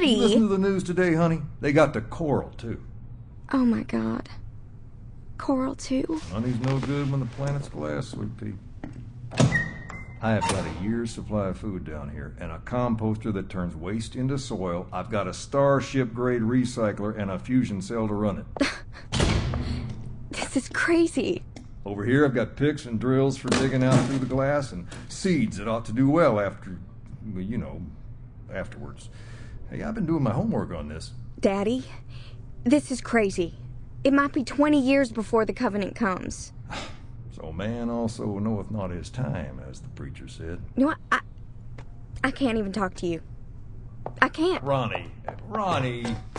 Daddy! Listen to the news today, honey. They got the coral, too. Oh, my God. Coral, too? Honey's no good when the planet's glass, sweet pea. I have got a year's supply of food down here, and a composter that turns waste into soil. I've got a Starship-grade recycler and a fusion cell to run it. This is crazy. Over here, I've got picks and drills for digging out through the glass, and seeds that ought to do well afterwards. Hey, I've been doing my homework on this. Daddy, this is crazy. It might be 20 years before the covenant comes. So man also knoweth not his time, as the preacher said. You know what? I can't even talk to you. I can't. Ronnie.